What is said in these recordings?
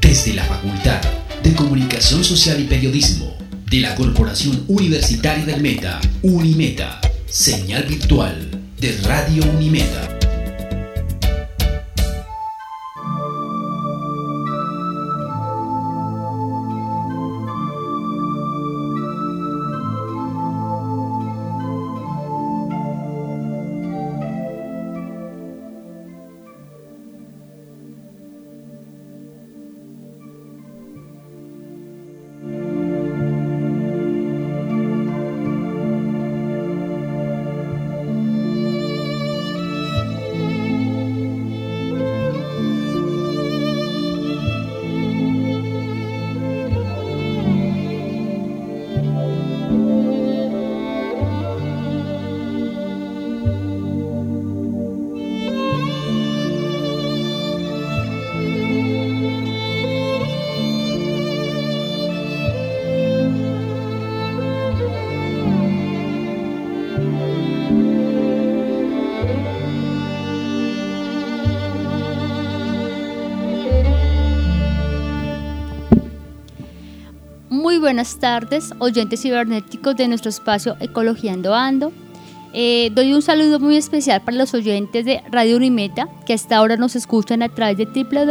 Desde la Facultad de Comunicación Social y Periodismo de la Corporación Universitaria del Meta, Unimeta, señal virtual de Radio Unimeta. Muy buenas tardes, oyentes cibernéticos de nuestro espacio Ecologiando Ando. Doy un saludo muy especial para los oyentes de Radio Unimeta, que hasta ahora nos escuchan a través de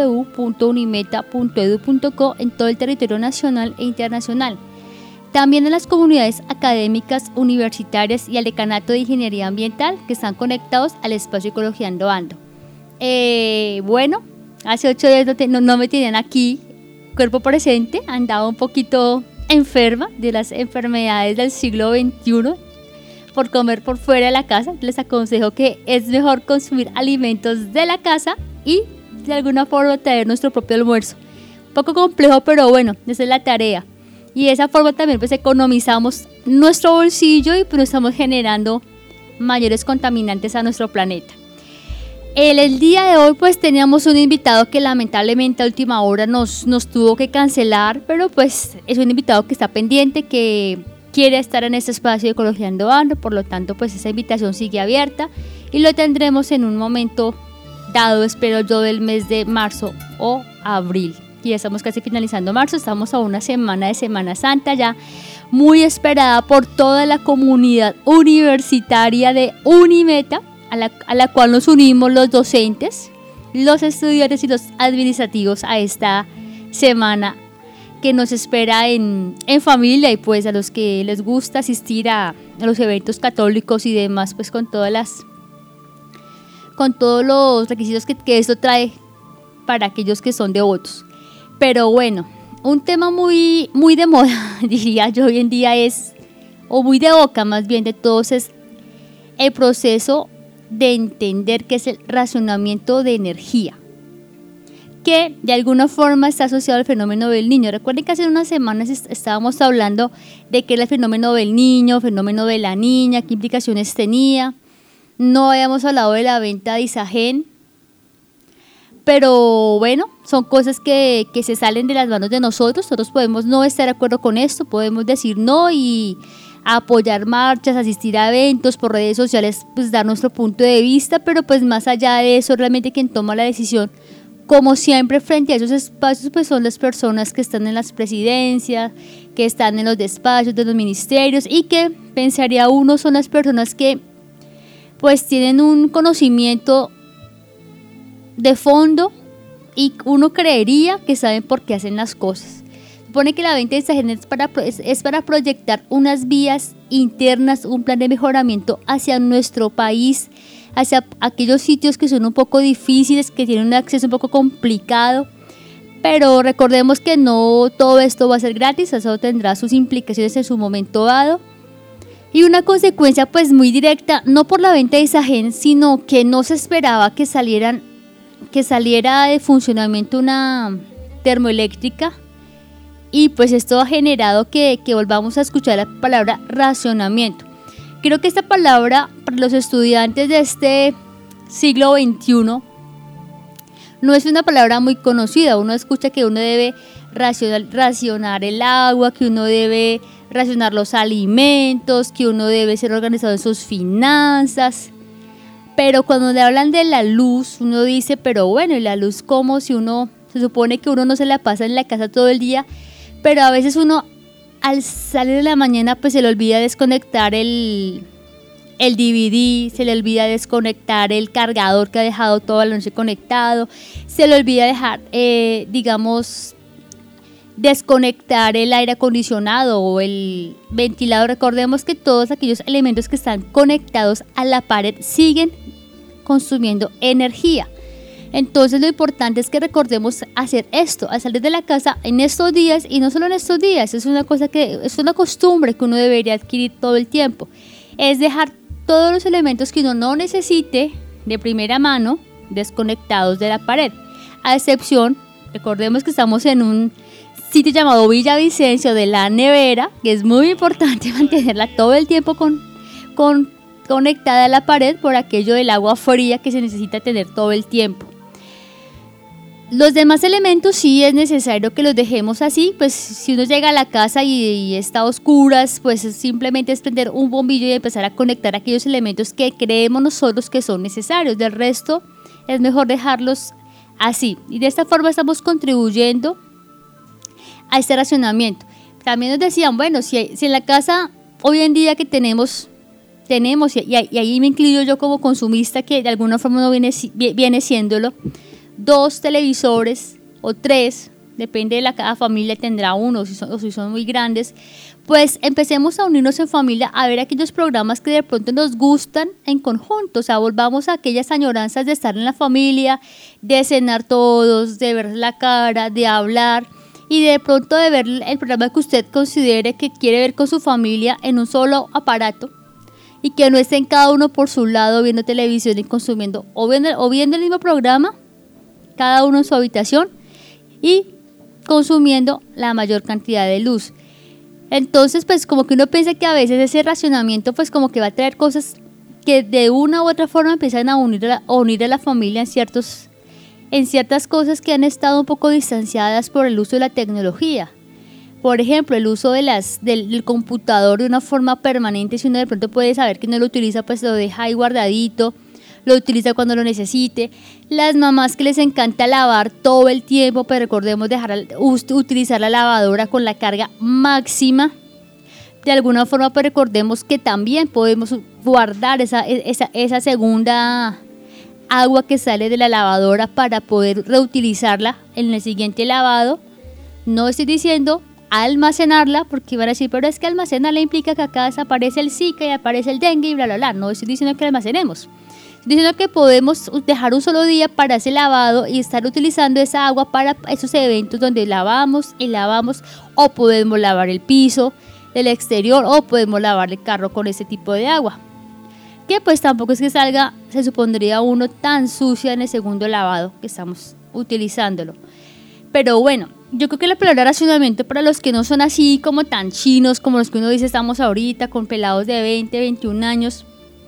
www.unimeta.edu.co en todo el territorio nacional e internacional. También a las comunidades académicas, universitarias y al Decanato de Ingeniería Ambiental que están conectados al espacio Ecologiando Ando. Bueno, hace 8 días no me tenían aquí, cuerpo presente, andaba un poquito enferma de las enfermedades del siglo XXI por comer por fuera de la casa. Les aconsejo que es mejor consumir alimentos de la casa y de alguna forma traer nuestro propio almuerzo. Un poco complejo, pero bueno, esa es la tarea. Y de esa forma también pues economizamos nuestro bolsillo y pues no estamos generando mayores contaminantes a nuestro planeta. El día de hoy pues teníamos un invitado que lamentablemente a última hora nos tuvo que cancelar, pero pues es un invitado que está pendiente, que quiere estar en este espacio de Ecologiando Ando, por lo tanto pues esa invitación sigue abierta y lo tendremos en un momento dado, espero yo, del mes de marzo o abril. Y ya estamos casi finalizando marzo, estamos a una semana de Semana Santa ya muy esperada por toda la comunidad universitaria de Unimeta, a la cual nos unimos los docentes, los estudiantes y los administrativos a esta semana que nos espera en familia, y pues a los que les gusta asistir a los eventos católicos y demás, pues con todos los requisitos que esto trae para aquellos que son devotos. Pero bueno, un tema muy, muy de moda, diría yo hoy en día o muy de boca más bien de todos, es el proceso de entender qué es el racionamiento de energía, que de alguna forma está asociado al fenómeno del niño. Recuerden que hace unas semanas estábamos hablando de qué era el fenómeno del niño, fenómeno de la niña, qué implicaciones tenía. No habíamos hablado de la venta de Isagen, pero bueno, son cosas que se salen de las manos de nosotros. Nosotros podemos no estar de acuerdo con esto, podemos decir no y apoyar marchas, asistir a eventos por redes sociales, pues dar nuestro punto de vista, pero pues más allá de eso, realmente quien toma la decisión, como siempre, frente a esos espacios, pues son las personas que están en las presidencias, que están en los despachos de los ministerios, y que pensaría uno son las personas que pues tienen un conocimiento de fondo y uno creería que saben por qué hacen las cosas. Supone que la venta de Isagen es para proyectar unas vías internas, un plan de mejoramiento hacia nuestro país, hacia aquellos sitios que son un poco difíciles, que tienen un acceso un poco complicado, pero recordemos que no todo esto va a ser gratis, eso tendrá sus implicaciones en su momento dado, y una consecuencia pues muy directa, no por la venta de Isagen, sino que no se esperaba que saliera de funcionamiento una termoeléctrica. Y pues esto ha generado que volvamos a escuchar la palabra racionamiento. Creo que esta palabra para los estudiantes de este siglo XXI no es una palabra muy conocida. Uno escucha que uno debe racionar el agua, que uno debe racionar los alimentos, que uno debe ser organizado en sus finanzas. Pero cuando le hablan de la luz, uno dice, pero bueno, ¿y la luz cómo? Si uno Se supone que uno no se la pasa en la casa todo el día, pero a veces uno al salir de la mañana pues se le olvida desconectar el DVD, se le olvida desconectar el cargador que ha dejado toda la noche conectado, se le olvida dejar, desconectar el aire acondicionado o el ventilador. Recordemos que todos aquellos elementos que están conectados a la pared siguen consumiendo energía. Entonces lo importante es que recordemos hacer esto al salir de la casa en estos días, y no solo en estos días, es una costumbre que uno debería adquirir todo el tiempo, es dejar todos los elementos que uno no necesite de primera mano desconectados de la pared, a excepción, recordemos que estamos en un sitio llamado Villavicencio, de la nevera, que es muy importante mantenerla todo el tiempo conectada a la pared por aquello del agua fría que se necesita tener todo el tiempo. Los demás elementos sí es necesario que los dejemos así, pues si uno llega a la casa y está a oscuras, pues simplemente es prender un bombillo y empezar a conectar aquellos elementos que creemos nosotros que son necesarios. Del resto es mejor dejarlos así, y de esta forma estamos contribuyendo a este racionamiento. También nos decían, bueno, si en la casa hoy en día que tenemos y ahí me incluyo yo como consumista, que de alguna forma no viene siéndolo, 2 televisores o 3, depende de cada familia tendrá uno, o si son muy grandes, pues empecemos a unirnos en familia a ver aquellos programas que de pronto nos gustan en conjunto. O sea, volvamos a aquellas añoranzas de estar en la familia, de cenar todos, de ver la cara, de hablar, y de pronto de ver el programa que usted considere que quiere ver con su familia en un solo aparato, y que no estén cada uno por su lado viendo televisión y consumiendo o viendo el mismo programa, cada uno en su habitación, y consumiendo la mayor cantidad de luz. Entonces pues como que uno piensa que a veces ese racionamiento pues como que va a traer cosas que de una u otra forma empiezan a unir a la familia en ciertas cosas que han estado un poco distanciadas por el uso de la tecnología. Por ejemplo, el uso del computador de una forma permanente. Si uno de pronto puede saber que no lo utiliza, pues lo deja ahí guardadito, lo utiliza cuando lo necesite. Las mamás que les encanta lavar todo el tiempo, pero recordemos utilizar la lavadora con la carga máxima. De alguna forma, pues recordemos que también podemos guardar esa segunda agua que sale de la lavadora para poder reutilizarla en el siguiente lavado. No estoy diciendo almacenarla, porque van a decir, pero es que almacenarla implica que acá desaparece el Zika y aparece el dengue y bla, bla, bla. No estoy diciendo que la almacenemos. Estoy diciendo que podemos dejar un solo día para ese lavado y estar utilizando esa agua para esos eventos donde lavamos, o podemos lavar el piso del exterior, o podemos lavar el carro con ese tipo de agua, que pues tampoco es que salga, se supondría uno, tan sucia en el segundo lavado que estamos utilizándolo. Pero bueno, yo creo que la palabra racionamiento, para los que no son así como tan chinos como los que uno dice estamos ahorita con pelados de 20, 21 años,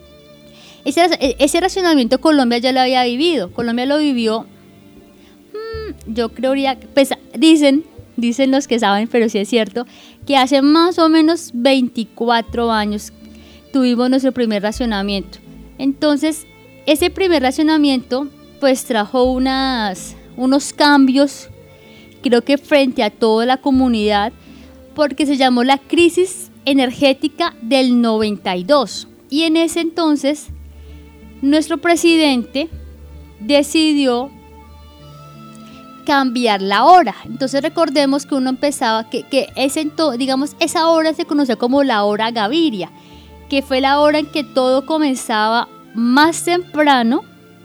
ese racionamiento Colombia ya lo había vivido. Colombia lo vivió, yo creería, pues dicen los que saben, pero sí es cierto, que hace más o menos 24 años tuvimos nuestro primer racionamiento. Entonces, ese primer racionamiento pues trajo unos cambios, creo que frente a toda la comunidad, porque se llamó la crisis energética del 92. Y en ese entonces, nuestro presidente decidió cambiar la hora. Entonces recordemos que uno empezaba, esa hora se conocía como la hora Gaviria, que fue la hora en que todo comenzaba más temprano.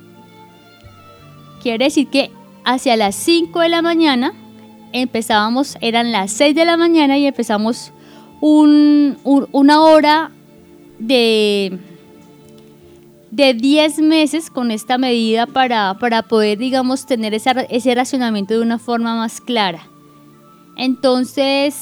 Quiere decir que hacia las 5 de la mañana eran las 6 de la mañana y empezamos una hora de 10 meses con esta medida para poder, tener ese racionamiento de una forma más clara. Entonces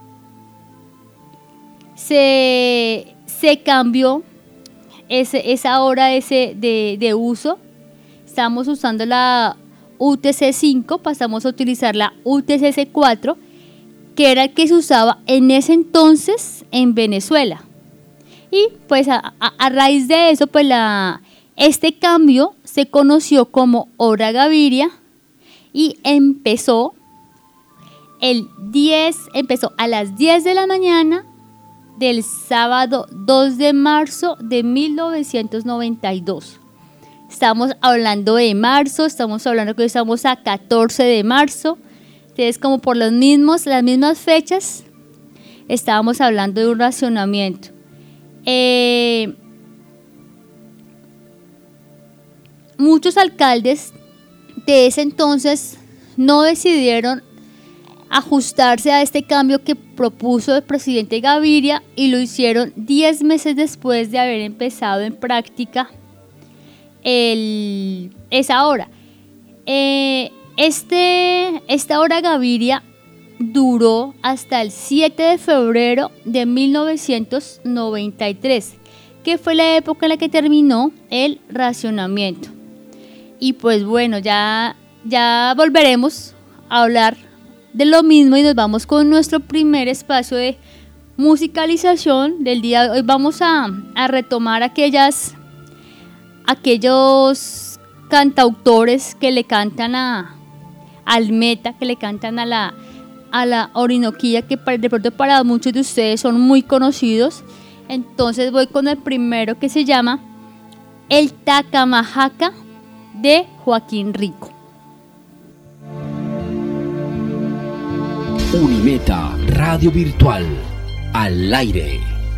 se cambió esa hora de uso. Estamos usando la UTC 5, pasamos a utilizar la UTC 4, que era el que se usaba en ese entonces en Venezuela. Y pues a raíz de eso, pues este cambio se conoció como hora Gaviria, y empezó a las 10 de la mañana del sábado 2 de marzo de 1992. Estamos hablando de marzo, estamos hablando que hoy estamos a 14 de marzo. Entonces, como por las mismas fechas, estábamos hablando de un racionamiento. Muchos alcaldes de ese entonces no decidieron ajustarse a este cambio que propuso el presidente Gaviria y lo hicieron 10 meses después de haber empezado en práctica esa hora. Esta hora Gaviria duró hasta el 7 de febrero de 1993, que fue la época en la que terminó el racionamiento. Y pues bueno, ya volveremos a hablar de lo mismo y nos vamos con nuestro primer espacio de musicalización del día de hoy. Vamos a retomar aquellos cantautores que le cantan al Meta, que le cantan a la Orinoquía, que de pronto para muchos de ustedes son muy conocidos. Entonces voy con el primero, que se llama El Tacamajaca, de Joaquín Rico. Unimeta Radio Virtual al aire.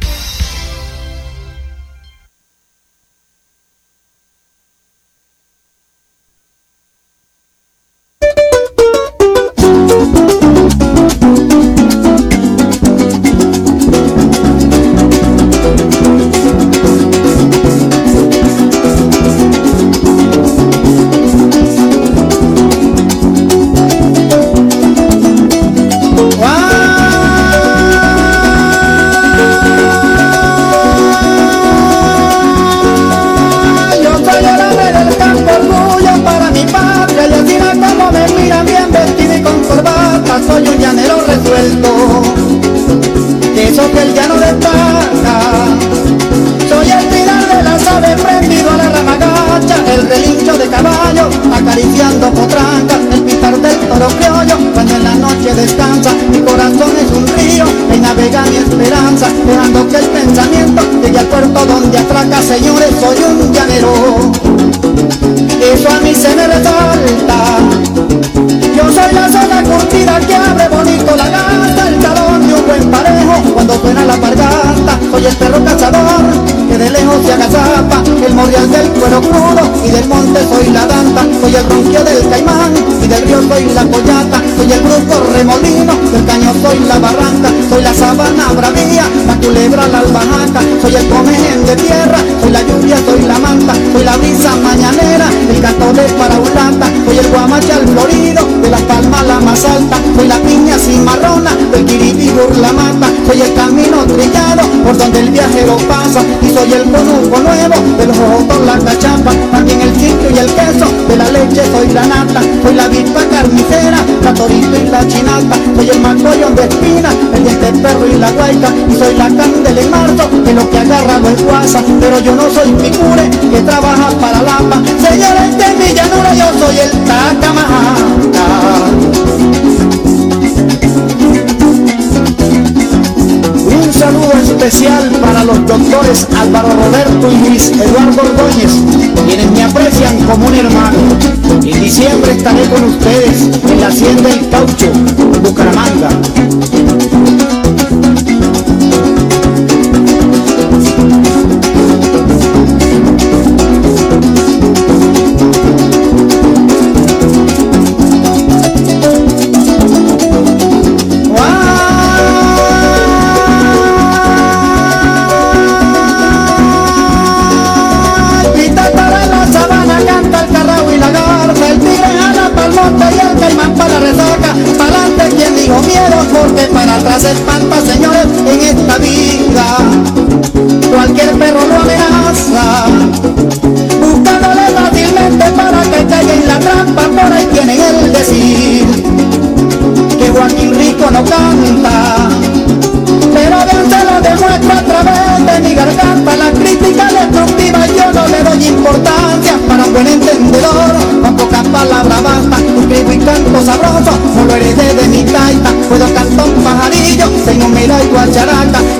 Soy un llanero resuelto, eso que el llano destaca. Soy el pilar de las aves prendido a la rama gacha, el relincho de caballo acariciando potranca, el pitar del toro criollo cuando en la noche descansa. Mi corazón es un río y navega mi esperanza, dejando que el pensamiento llegue al puerto donde atraca. Señores, soy un llanero, eso a mí se me resalta. Yo soy la zona curtida que abre bonito la gata, el talón de un buen parejo cuando suena la pargata. Soy el perro cazador que de lejos se agazapa, el mordial del cuero crudo y del monte soy la danta. Soy el ronquio del caimán y del río soy la pollata. Soy el brusco remolino, del caño soy la barranca. Soy la sabana bravía, la culebra la albahaca. Soy el comején de tierra, soy la lluvia, soy la manta. Soy la brisa mañanera, el canto de paraulata. Soy el guamache al florido, de las palmas la más alta. Soy la piña cimarrona, del quiribi burlamata. Soy el camino trillado por donde el viajero pasa. Y soy el conuco nuevo, de los jojotos la cachapa. También el sitio y el queso, de la leche soy la nata. Soy la avispa carnicera, la torito y la chinata. Soy el macollón de espina, el diente perro y la guayca. Y soy la candela en marzo, que lo que agarra lo esguaza. Pero yo no soy picure, que trabaja para Lapa. Señores de mi llanura, yo soy el Tacamajaca. Un saludo especial para los doctores Álvaro Roberto y Luis Eduardo Ordóñez, quienes me aprecian como un hermano. En diciembre estaré con ustedes en la Hacienda El Caucho, Bucaramanga.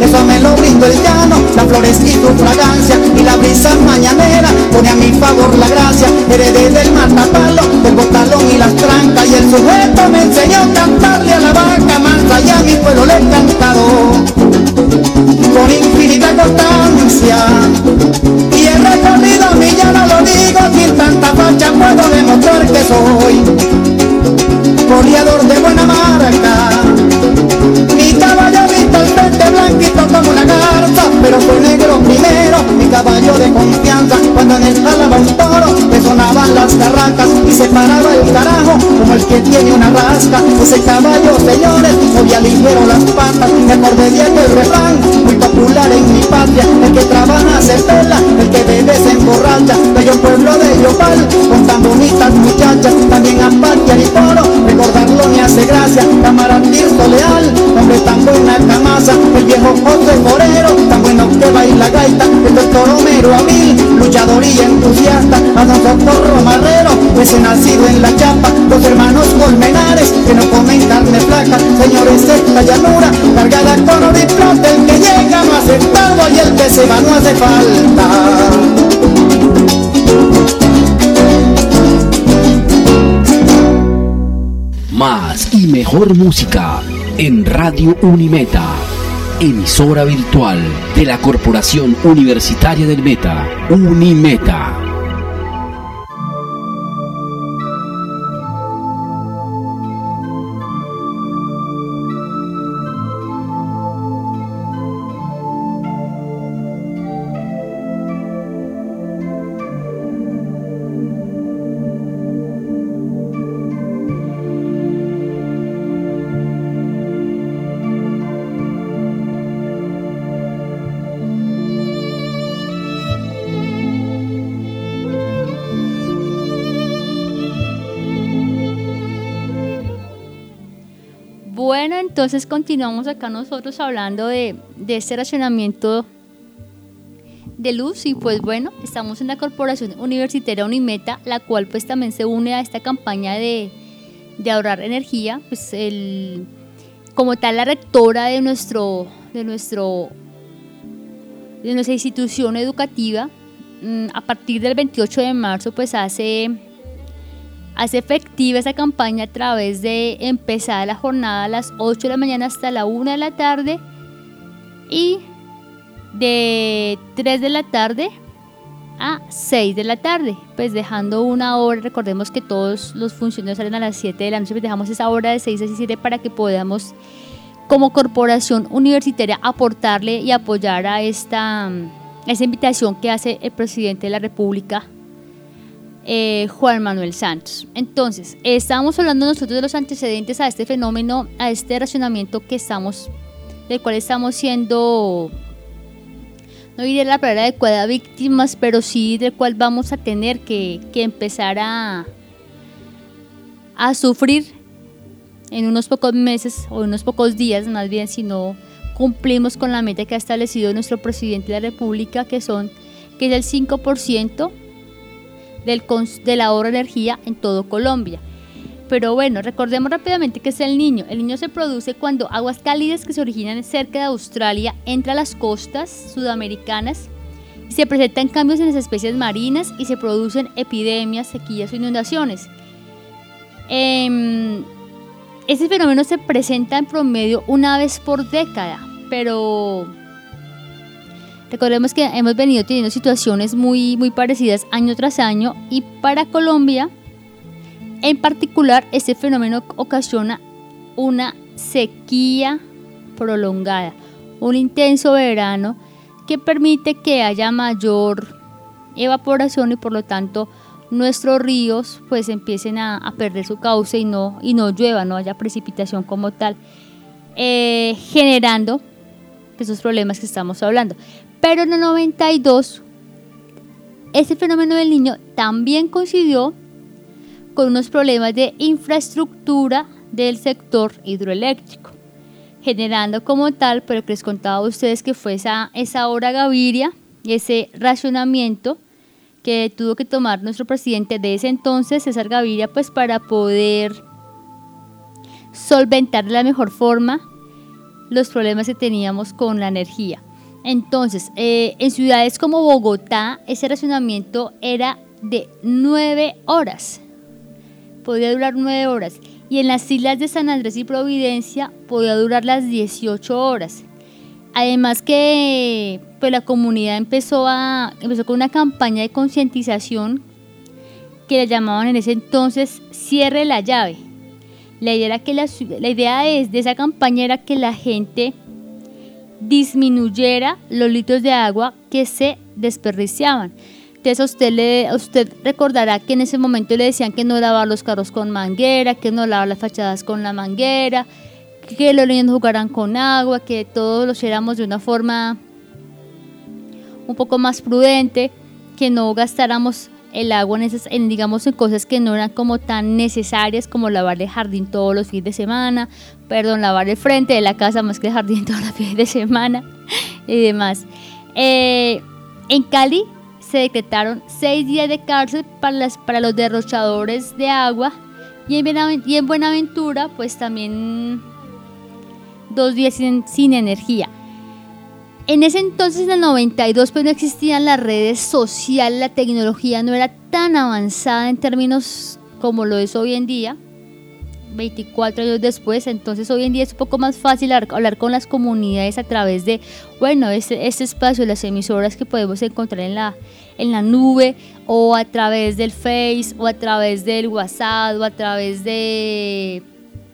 eso me lo brindó el llano, las flores y tu fragancia, y la brisa mañanera pone a mi favor la gracia. Heredé del matapalo, del botalón y las trancas, y el sujeto me enseñó a cantarle a la vaca mansa, y a mi pueblo le he cantado con infinita constancia, y he recorrido mi llano, lo digo sin tanta facha, puedo demostrar que soy goleador de buena marca. Mi caballo visto al frente blanquito como una garza, pero fue negro primero, mi caballo de confianza. Cuando en él jalaba un toro, me sonaban las carracas y se paraba el carajo como el que tiene una rasca. Ese caballo, señores, movía ligero las patas. Me acordé de aquel refrán muy popular en mi patria: el que trabaja se pela, el que bebe se emborracha. Bello pueblo de Yopal, con tan bonitas muchachas, también a Patia y Toro, recordarlo me hace gracia. Camarada Tirso Leal, hombre tan buena camasa, el viejo José Morero, tan bueno que baila gaita, el doctor Homero Abril, luchador y entusiasta, a don Socorro Marrero, pues he nacido en la chapa, los hermanos Colmenares, que no comen carne flaca. Señores, esta llanura, cargada con oro y plata, el que llega no hace tardo y el que se va no hace falta. Más y mejor música en Radio Unimeta, emisora virtual de la Corporación Universitaria del Meta, Unimeta. Bueno, entonces continuamos acá nosotros hablando de este racionamiento de luz, y pues bueno, estamos en la Corporación Universitaria Unimeta, la cual pues también se une a esta campaña de ahorrar energía. Pues como tal, la rectora de nuestra institución educativa, a partir del 28 de marzo pues hace efectiva esa campaña a través de empezar la jornada a las 8 de la mañana hasta la 1 de la tarde y de 3 de la tarde a 6 de la tarde, pues dejando una hora. Recordemos que todos los funcionarios salen a las 7 de la noche, pues dejamos esa hora de 6 a 7 para que podamos como corporación universitaria aportarle y apoyar a esa invitación que hace el presidente de la República, Juan Manuel Santos. Entonces, estábamos hablando nosotros de los antecedentes a este fenómeno, a este racionamiento del cual estamos siendo, no diré la palabra adecuada, víctimas, pero sí del cual vamos a tener que empezar a sufrir en unos pocos meses o unos pocos días, más bien, si no cumplimos con la meta que ha establecido nuestro presidente de la República, que es el 5% del ahorro de energía en todo Colombia. Pero bueno, recordemos rápidamente qué es el Niño. El Niño se produce cuando aguas cálidas que se originan cerca de Australia entran a las costas sudamericanas y se presentan cambios en las especies marinas y se producen epidemias, sequías o inundaciones. Este fenómeno se presenta en promedio una vez por década, pero recordemos que hemos venido teniendo situaciones muy, muy parecidas año tras año, y para Colombia en particular este fenómeno ocasiona una sequía prolongada, un intenso verano que permite que haya mayor evaporación y por lo tanto nuestros ríos pues empiecen a perder su cauce y no llueva, no haya precipitación como tal, generando esos problemas que estamos hablando. Pero en el 92 este fenómeno del Niño también coincidió con unos problemas de infraestructura del sector hidroeléctrico, generando como tal, pero que les contaba a ustedes que fue esa hora Gaviria y ese racionamiento que tuvo que tomar nuestro presidente de ese entonces, César Gaviria, pues para poder solventar de la mejor forma los problemas que teníamos con la energía. Entonces, en ciudades como Bogotá, ese racionamiento era de 9 horas. Podía durar 9 horas. Y en las islas de San Andrés y Providencia podía durar las 18 horas. Además que pues, la comunidad empezó con una campaña de concientización que le llamaban en ese entonces Cierre la llave. La idea de esa campaña era que la gente disminuyera los litros de agua que se desperdiciaban. Entonces usted recordará que en ese momento le decían que no lavaba los carros con manguera, que no lavaba las fachadas con la manguera, que los niños no jugaran con agua, que todos lo hiciéramos de una forma un poco más prudente, que no gastáramos el agua en cosas que no eran como tan necesarias como lavar el jardín todos los fines de semana, lavar el frente de la casa más que el jardín todos los fines de semana y demás. En Cali se decretaron 6 días de cárcel para los derrochadores de agua y en Buenaventura pues también 2 días sin energía. En ese entonces, en el 92, pues no existían las redes sociales, la tecnología no era tan avanzada en términos como lo es hoy en día, 24 años después. Entonces hoy en día es un poco más fácil hablar con las comunidades a través de, este espacio, las emisoras que podemos encontrar en la nube, o a través del Face, o a través del WhatsApp, o a través de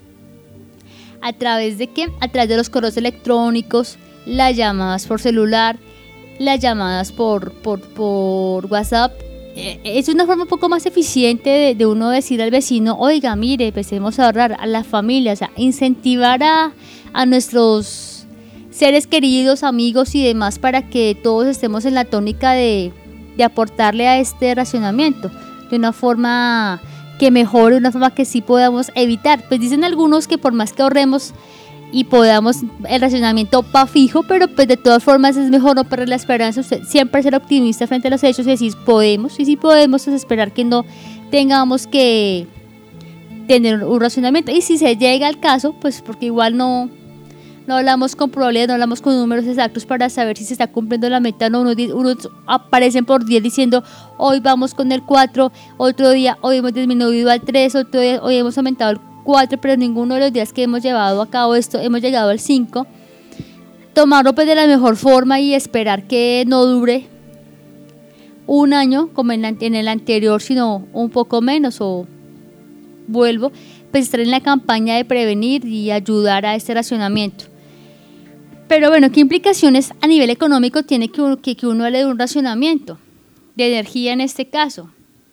los correos electrónicos, las llamadas por celular, las llamadas por WhatsApp. Es una forma un poco más eficiente de uno decir al vecino, oiga, mire, empecemos a ahorrar, a las familias, a incentivar a nuestros seres queridos, amigos y demás, para que todos estemos en la tónica de aportarle a este racionamiento de una forma que mejore, una forma que sí podamos evitar. Pues dicen algunos que por más que ahorremos y podamos, el racionamiento va fijo, pero pues de todas formas es mejor no perder la esperanza. Usted siempre ser optimista frente a los hechos y decir podemos, y si podemos es esperar que no tengamos que tener un racionamiento. Y si se llega al caso, pues porque igual no hablamos con probabilidades, no hablamos con números exactos para saber si se está cumpliendo la meta. No, unos aparecen por 10 diciendo hoy vamos con el 4, otro día hoy hemos disminuido al 3, otro día hoy hemos aumentado el 4, pero ninguno de los días que hemos llevado a cabo esto hemos llegado al 5. Tomarlo pues de la mejor forma y esperar que no dure un año como en el anterior, sino un poco menos, o vuelvo, pues estar en la campaña de prevenir y ayudar a este racionamiento. Pero bueno, ¿qué implicaciones a nivel económico tiene que uno hable de un racionamiento de energía en este caso?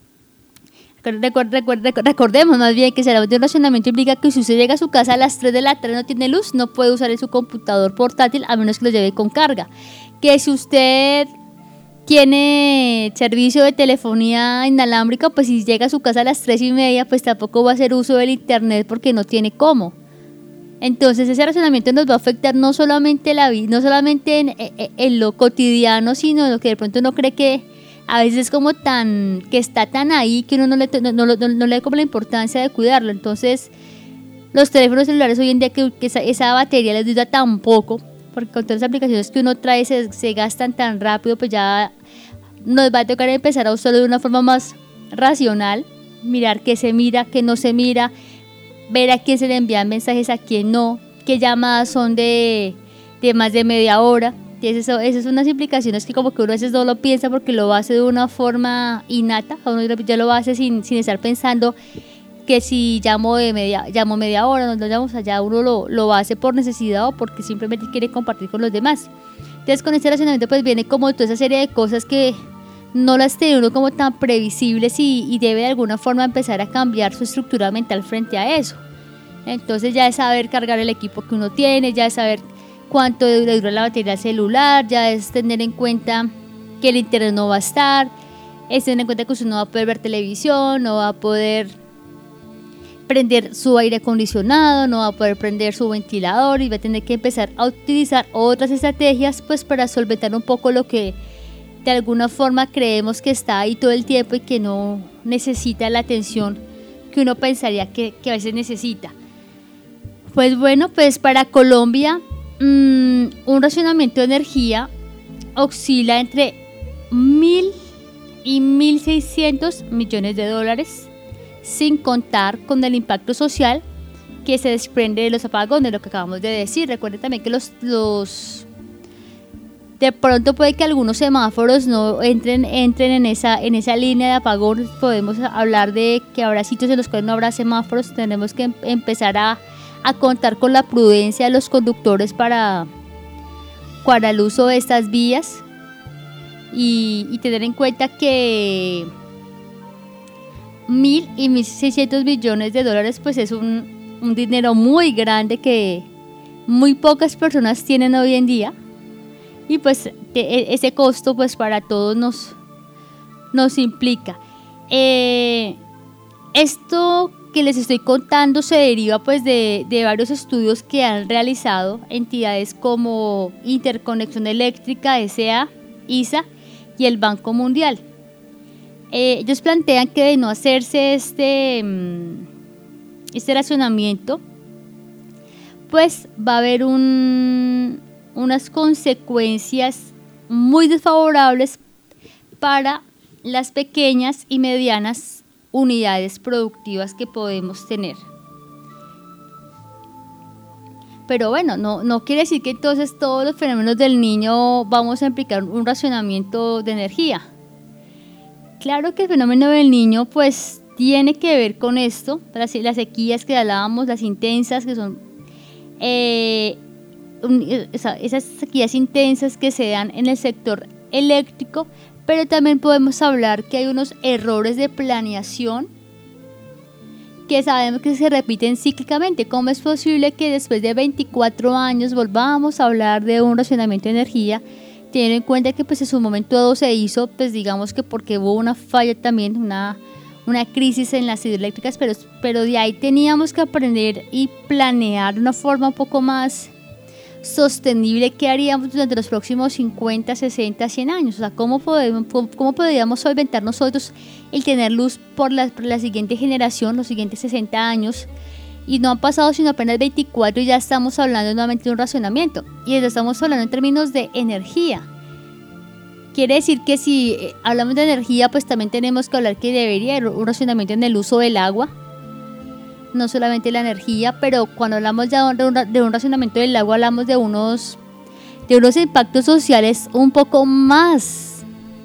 Recordemos más bien que si hablamos de un racionamiento implica que si usted llega a su casa a las 3 de la tarde y no tiene luz, no puede usar su computador portátil a menos que lo lleve con carga. Que si usted tiene servicio de telefonía inalámbrica, pues si llega a su casa a las 3:30, pues tampoco va a hacer uso del internet porque no tiene cómo. Entonces ese racionamiento nos va a afectar no solamente la vida, no solamente en lo cotidiano, sino en lo que de pronto uno cree que a veces es como que está tan ahí que uno no le da como la importancia de cuidarlo. Entonces los teléfonos celulares hoy en día que esa batería les dura tan poco, porque con todas las aplicaciones que uno trae se gastan tan rápido, pues ya nos va a tocar empezar a usarlo de una forma más racional, mirar qué se mira, qué no se mira, ver a quién se le envían mensajes, a quién no, qué llamadas son de más de media hora. Esas son unas implicaciones que como que uno a veces no lo piensa porque lo hace de una forma innata, uno ya lo hace sin estar pensando que si llamo media hora, no llamamos allá, uno lo hace por necesidad o porque simplemente quiere compartir con los demás. Entonces con este racionamiento pues viene como toda esa serie de cosas que no las tiene uno como tan previsibles y debe de alguna forma empezar a cambiar su estructura mental frente a eso. Entonces ya es saber cargar el equipo que uno tiene, ya es saber cuánto le dura la batería celular, ya es tener en cuenta que el internet no va a estar, es tener en cuenta que usted no va a poder ver televisión, no va a poder prender su aire acondicionado, no va a poder prender su ventilador y va a tener que empezar a utilizar otras estrategias pues para solventar un poco lo que de alguna forma creemos que está ahí todo el tiempo y que no necesita la atención que uno pensaría que a veces necesita. Pues bueno, pues para Colombia un racionamiento de energía oscila entre 1.000 y 1.600 millones de dólares, sin contar con el impacto social que se desprende de los apagones, lo que acabamos de decir. Recuerden también que de pronto puede que algunos semáforos no entren en esa línea de apagón. Podemos hablar de que habrá sitios en los cuales no habrá semáforos. Tenemos que empezar a contar con la prudencia de los conductores para el uso de estas vías y tener en cuenta que 1.000 y 1.600 millones de dólares pues es un dinero muy grande que muy pocas personas tienen hoy en día, y pues ese costo pues para todos nos implica. Esto que les estoy contando se deriva pues de varios estudios que han realizado entidades como Interconexión Eléctrica S.A., ISA y el Banco Mundial. Ellos plantean que de no hacerse este racionamiento, pues va a haber unas consecuencias muy desfavorables para las pequeñas y medianas unidades productivas que podemos tener. Pero bueno, no quiere decir que entonces todos los fenómenos del Niño vamos a implicar un racionamiento de energía. Claro que el fenómeno del Niño pues tiene que ver con esto, las sequías que hablábamos, las intensas, que son esas sequías intensas que se dan en el sector eléctrico, pero también podemos hablar que hay unos errores de planeación que sabemos que se repiten cíclicamente. ¿Cómo es posible que después de 24 años volvamos a hablar de un racionamiento de energía, teniendo en cuenta que pues en su momento todo se hizo, pues digamos que porque hubo una falla también, una crisis en las hidroeléctricas, pero de ahí teníamos que aprender y planear de una forma un poco más sostenible qué haríamos durante los próximos 50, 60, 100 años? O sea, ¿cómo podríamos solventar nosotros el tener luz por la siguiente generación, los siguientes 60 años? Y no han pasado sino apenas 24 y ya estamos hablando nuevamente de un racionamiento. Y estamos hablando en términos de energía. Quiere decir que si hablamos de energía, pues también tenemos que hablar que debería haber un racionamiento en el uso del agua. No solamente la energía, pero cuando hablamos ya de un racionamiento del agua, hablamos de unos impactos sociales un poco más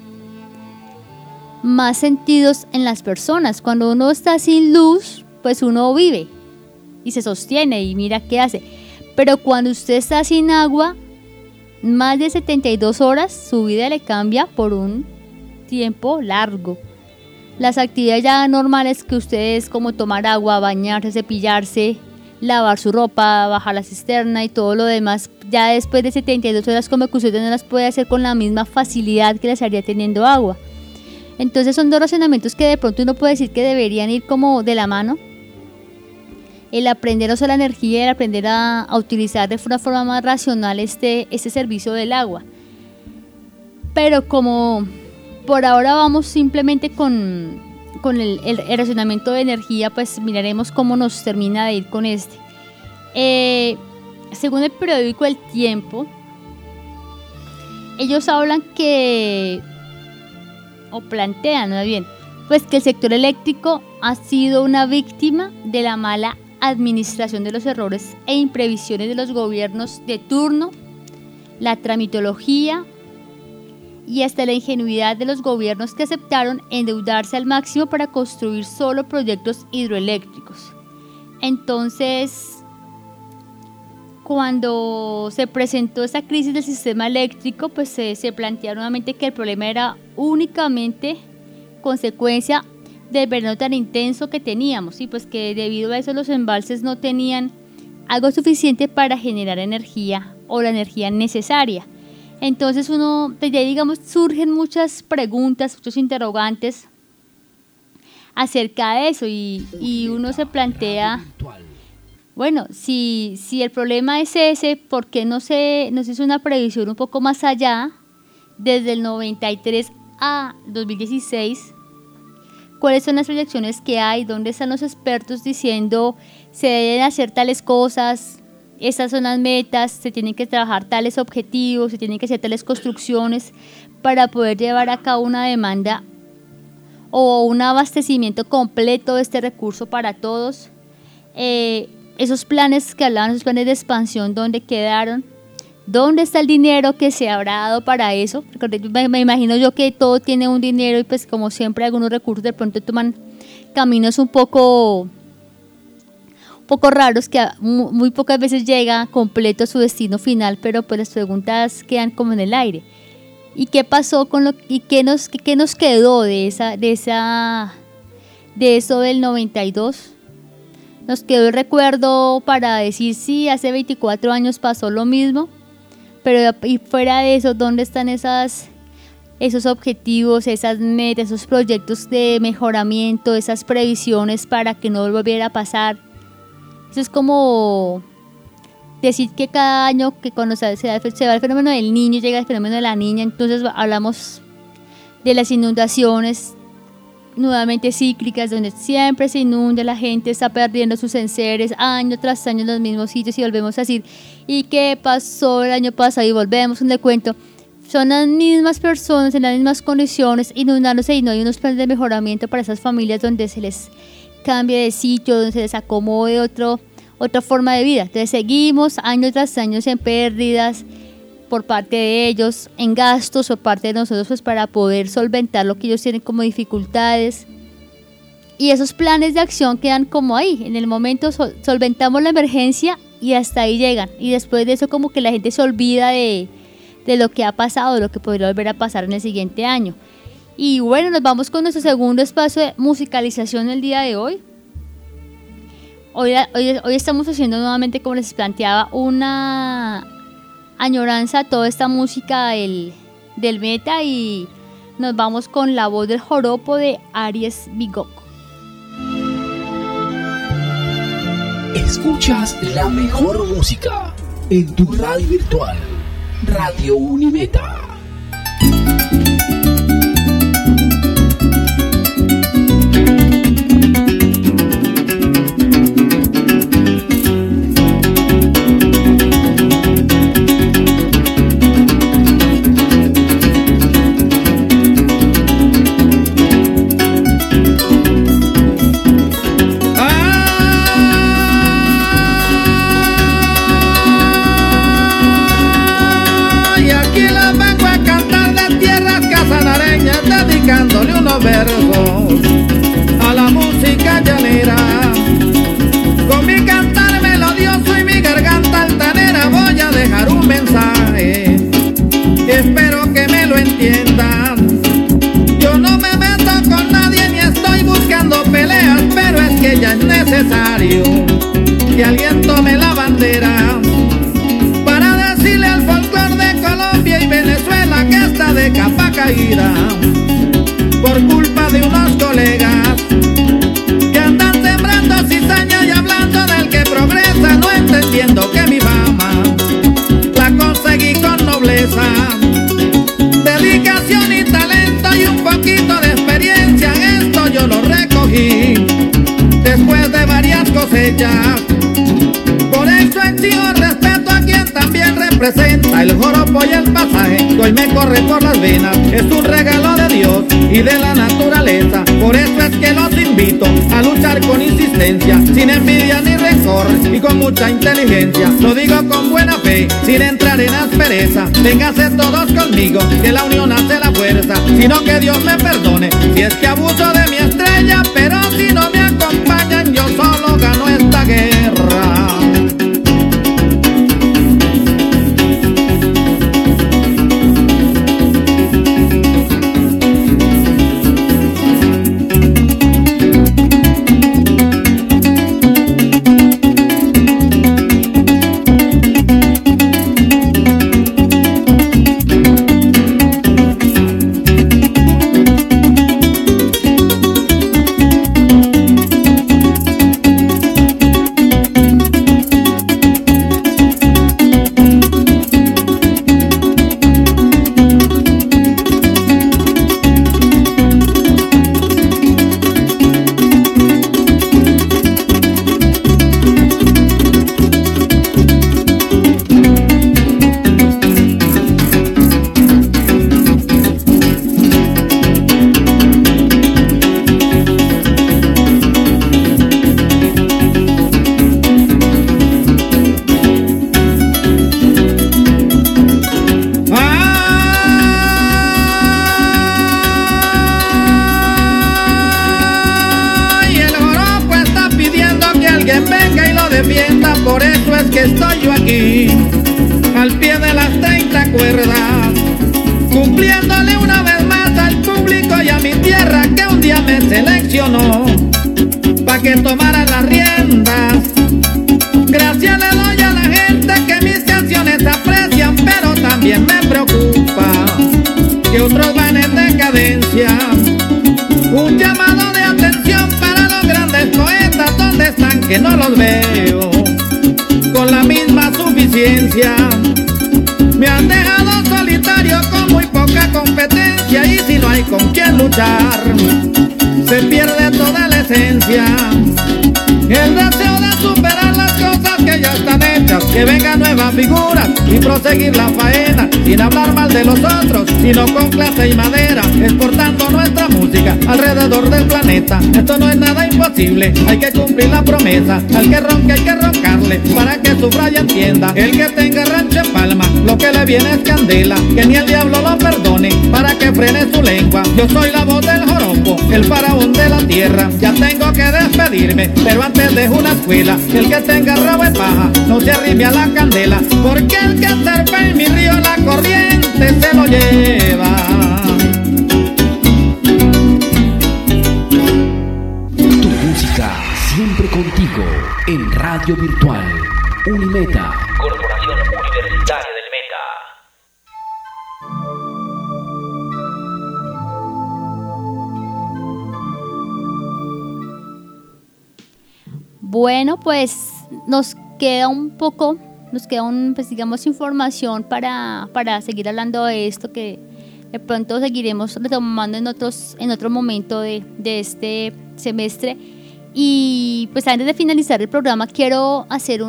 sentidos en las personas. Cuando uno está sin luz, pues uno vive y se sostiene y mira qué hace. Pero cuando usted está sin agua, más de 72 horas, su vida le cambia por un tiempo largo. Las actividades ya normales que ustedes, como tomar agua, bañarse, cepillarse, lavar su ropa, bajar la cisterna y todo lo demás, ya después de 72 horas como que usted no las puede hacer con la misma facilidad que las haría teniendo agua. Entonces son dos racionamientos que de pronto uno puede decir que deberían ir como de la mano. El aprender a usar la energía, el aprender a utilizar de una forma más racional este servicio del agua. Pero como por ahora vamos simplemente con el racionamiento de energía, pues miraremos cómo nos termina de ir con este. Según el periódico El Tiempo, ellos hablan plantean más bien, pues que el sector eléctrico ha sido una víctima de la mala administración de los errores e imprevisiones de los gobiernos de turno, la tramitología y hasta la ingenuidad de los gobiernos que aceptaron endeudarse al máximo para construir solo proyectos hidroeléctricos. Entonces, cuando se presentó esa crisis del sistema eléctrico, pues se plantea nuevamente que el problema era únicamente consecuencia del verano tan intenso que teníamos, y pues que debido a eso los embalses no tenían algo suficiente para generar energía o la energía necesaria. Entonces surgen muchas preguntas, muchos interrogantes acerca de eso y uno se plantea, bueno, si el problema es ese, ¿por qué no se hizo una previsión un poco más allá, desde el 93 a 2016? ¿Cuáles son las proyecciones que hay? ¿Dónde están los expertos diciendo se deben hacer tales cosas? estas son las metas, se tienen que trabajar tales objetivos, se tienen que hacer tales construcciones para poder llevar a cabo una demanda o un abastecimiento completo de este recurso para todos. Esos planes que hablaban, esos planes de expansión, ¿dónde quedaron? ¿Dónde está el dinero que se habrá dado para eso? Porque me imagino yo que todo tiene un dinero y pues como siempre algunos recursos de pronto toman caminos un poco raros que muy pocas veces llega completo a su destino final, pero pues las preguntas quedan como en el aire. ¿Y qué pasó con qué nos quedó de eso del 92? Nos quedó el recuerdo para decir sí, hace 24 años pasó lo mismo, pero y fuera de eso, ¿dónde están esos objetivos, esas metas, esos proyectos de mejoramiento, esas previsiones para que no volviera a pasar? Eso es como decir que cada año que cuando se va el fenómeno del niño, llega el fenómeno de la niña, entonces hablamos de las inundaciones nuevamente cíclicas, donde siempre se inunda, la gente está perdiendo sus enseres año tras año en los mismos sitios y volvemos a decir, ¿y qué pasó el año pasado? Y volvemos, le cuento, son las mismas personas en las mismas condiciones inundándose y no hay unos planes de mejoramiento para esas familias donde se les cambie de sitio, donde se les acomode otra forma de vida. Entonces seguimos año tras año en pérdidas por parte de ellos, en gastos por parte de nosotros, pues para poder solventar lo que ellos tienen como dificultades. Y esos planes de acción quedan como ahí, en el momento solventamos la emergencia y hasta ahí llegan. Y después de eso como que la gente se olvida de lo que ha pasado, de lo que podría volver a pasar en el siguiente año. Y bueno, nos vamos con nuestro segundo espacio de musicalización el día de hoy. Hoy estamos haciendo nuevamente, como les planteaba, una añoranza a toda esta música del meta, y nos vamos con la voz del joropo de Aries Bigoco. Escuchas la mejor música en tu radio virtual, Radio Unimeta. Dedicándole unos versos a la música llanera. Con mi cantar melodioso y mi garganta altanera voy a dejar un mensaje, espero que me lo entiendan. Yo no me meto con nadie ni estoy buscando peleas, pero es que ya es necesario que alguien tome la bandera para decirle al folclor de Colombia y Venezuela que está de capa caída por culpa de unos colegas que andan sembrando cizaña y hablando del que progresa, no entendiendo que mi fama la conseguí con nobleza, dedicación y talento y un poquito de experiencia. Esto yo lo recogí después de varias cosechas. Por eso exijo respeto a quien también representa el joropo y el pasaje que hoy me corre por las venas. Es un regalo de Dios y de la naturaleza. Por eso es que los invito a luchar con insistencia, sin envidia ni rencor y con mucha inteligencia. Lo digo con buena fe, sin entrar en aspereza. Véngase todos conmigo, que la unión hace la fuerza. Sino que Dios me perdone si es que abuso de mi estrella, pero si no me acompañan yo solo gano esta guerra. por eso es que estoy yo aquí, al pie de las 30 cuerdas, cumpliéndole una vez más al público y a mi tierra que un día me seleccionó pa' que tomara las riendas. Gracias le doy a la gente que mis canciones aprecian, pero también me preocupa que otros van en decadencia. Un llamado de atención para los grandes poetas, ¿dónde están? Que no los veo con la misma suficiencia. Me han dejado solitario con muy poca competencia, y si no hay con quien luchar, se pierde toda la esencia. El deseo de superar las cosas que ya están hechas, que vengan nuevas figuras y proseguir la faena, sin hablar mal de los otros, sino con clase y madera, exportando nuestra música alrededor del planeta. Esto no es nada imposible, hay que cumplir la promesa. Al que ronque hay que roncarle, para que sufra y entienda. El que tenga rancho en palma, lo que le viene es candela, que ni el diablo lo perdone, para que frene su lengua. Yo soy la voz del joropo, el faraón de la tierra. Ya tengo que despedirme, pero antes dejo una escuela. El que tenga rabo de paja, no se arrime a la candela, porque el que zarpa en mi río la corriente se lo lleva. Tu música siempre contigo en Radio Virtual Unimeta, Corporación Universitaria del Meta. Bueno, pues nos queda pues digamos información para seguir hablando de esto, que de pronto seguiremos retomando en otro momento de este semestre. Y pues antes de finalizar el programa quiero hacer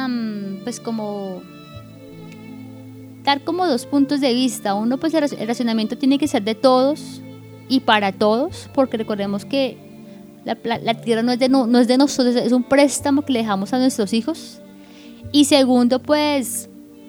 dar como dos puntos de vista. Uno, pues el racionamiento tiene que ser de todos y para todos, porque recordemos que la tierra no es de nosotros, es un préstamo que le dejamos a nuestros hijos. Y segundo, pues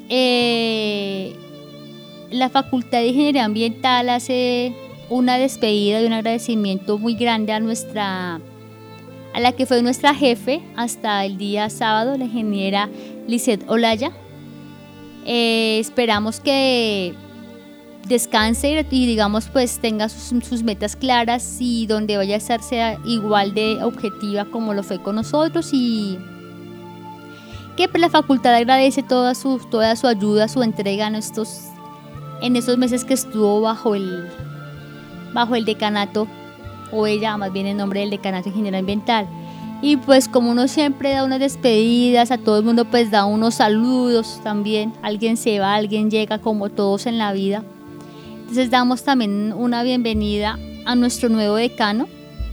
la Facultad de Ingeniería Ambiental hace una despedida y un agradecimiento muy grande a la que fue nuestra jefe hasta el día sábado, la ingeniera Lisette Olaya. Esperamos que descanse y digamos pues tenga sus metas claras, y donde vaya a estar sea igual de objetiva como lo fue con nosotros, y que pues la facultad agradece toda su ayuda, su entrega en estos meses que estuvo bajo el decanato, o ella más bien en nombre del decanato de Ingeniería Ambiental. Y pues como uno siempre da unas despedidas, a todo el mundo pues da unos saludos también, alguien se va, alguien llega, como todos en la vida. Entonces damos también una bienvenida a nuestro nuevo decano.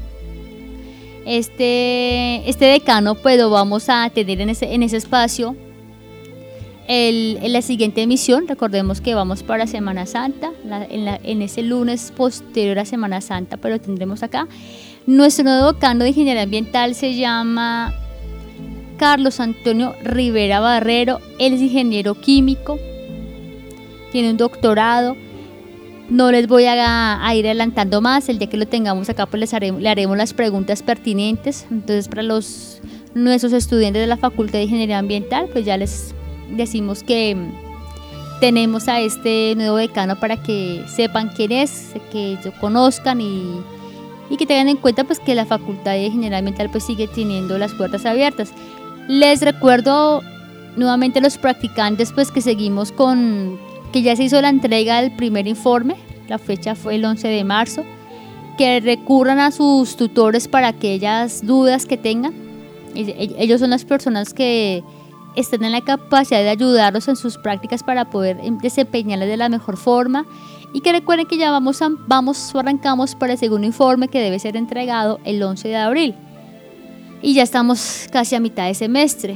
Este decano pues lo vamos a tener en ese espacio en la siguiente emisión. Recordemos que vamos para Semana Santa, en ese lunes posterior a Semana Santa, pero tendremos acá. Nuestro nuevo decano de Ingeniería Ambiental se llama Carlos Antonio Rivera Barrero. Él es ingeniero químico, tiene un doctorado. No les voy a ir adelantando más. El día que lo tengamos acá pues le haremos las preguntas pertinentes. Entonces para nuestros estudiantes de la Facultad de Ingeniería Ambiental pues ya les decimos que tenemos a este nuevo decano para que sepan quién es, que lo conozcan y que tengan en cuenta pues que la Facultad de Ingeniería Ambiental pues sigue teniendo las puertas abiertas. Les recuerdo nuevamente a los practicantes pues que seguimos que ya se hizo la entrega del primer informe, la fecha fue el 11 de marzo, que recurran a sus tutores para aquellas dudas que tengan. Ellos son las personas que están en la capacidad de ayudarlos en sus prácticas para poder desempeñarlas de la mejor forma, y que recuerden que ya arrancamos para el segundo informe, que debe ser entregado el 11 de abril, y ya estamos casi a mitad de semestre.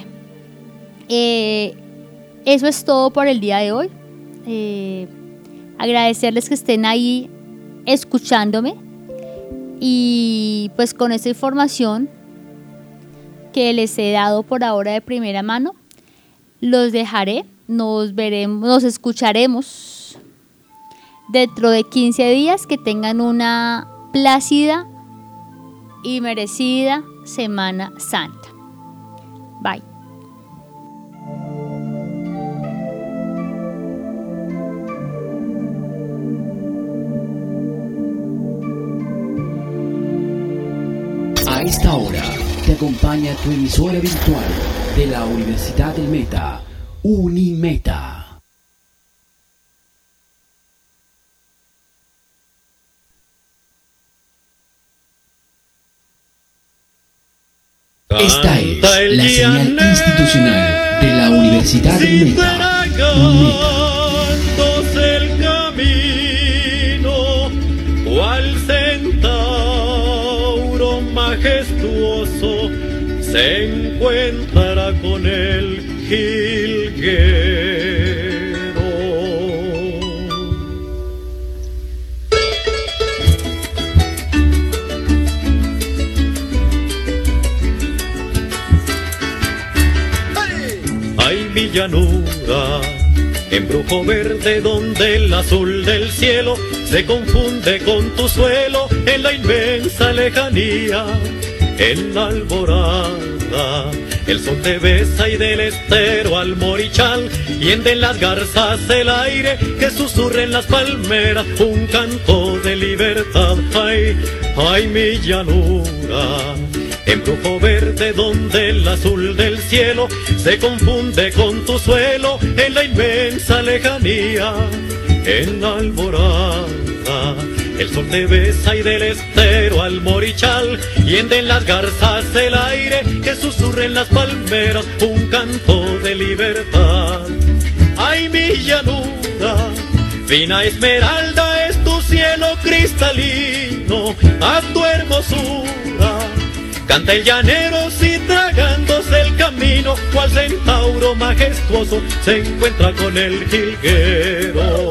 Eso es todo por el día de hoy. Agradecerles que estén ahí escuchándome, y pues con esta información que les he dado por ahora de primera mano, los dejaré. Nos escucharemos dentro de 15 días. Que tengan una plácida y merecida Semana Santa. Bye. esta hora te acompaña tu emisora virtual de la Universidad del Meta, Unimeta. Esta es la señal institucional de la Universidad del Meta, Unimeta. El camino, cual centauro majestuoso se encuentra con el jilguero. Ay, mi llanura, embrujo verde donde el azul del cielo se confunde con tu suelo en la inmensa lejanía. En la alborada el sol te besa y del estero al morichal hienden las garzas el aire que susurra en las palmeras un canto de libertad. Ay, ay, mi llanura, embrujo verde donde el azul del cielo se confunde con tu suelo en la inmensa lejanía. En la alborada el sol te besa y del estero al morichal hienden las garzas el aire que susurra en las palmeras un canto de libertad. Ay, mi llanura, fina esmeralda es tu cielo cristalino, a tu hermosura canta el llanero si tragándose el camino, cual centauro majestuoso se encuentra con el jilguero.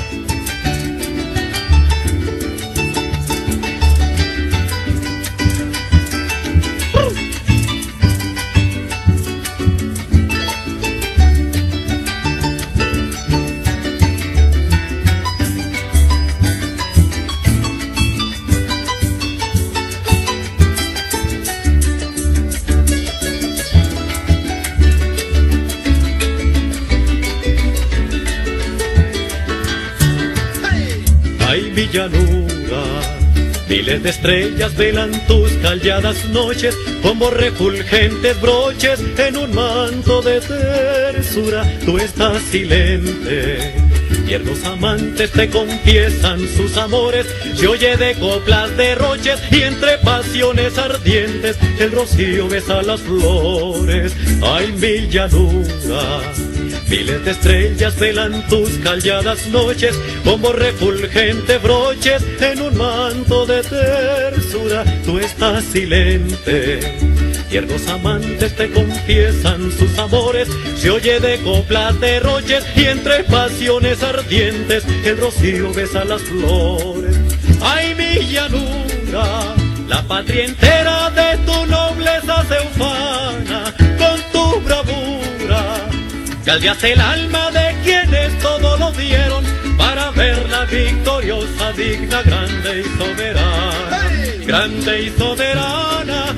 Llanura, miles de estrellas velan tus calladas noches como refulgentes broches en un manto de tersura. Tú estás silente, tiernos amantes te confiesan sus amores, se oye de coplas derroches y entre pasiones ardientes el rocío besa las flores. Ay, mi llanura, miles de estrellas velan tus calladas noches como refulgentes broches en un manto de tersura. Tú estás silente, tiernos amantes te confiesan sus amores, se oye de coplas derroches y entre pasiones ardientes el rocío besa las flores. Ay, mi llanura, la patria entera de tu nobleza se ufana con tu bravura. Caldeas el alma de quienes todo lo dieron para verla victoriosa, digna, grande y soberana. ¡Hey! Grande y soberana.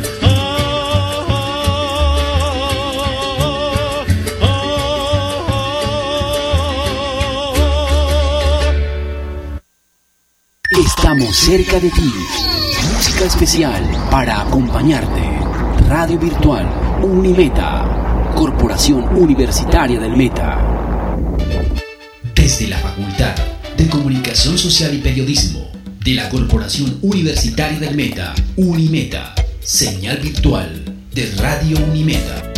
Estamos cerca de ti. Música especial para acompañarte. Radio virtual Unimeta, Corporación Universitaria del Meta. Desde la Facultad de Comunicación Social y Periodismo de la Corporación Universitaria del Meta, Unimeta, señal virtual de Radio Unimeta.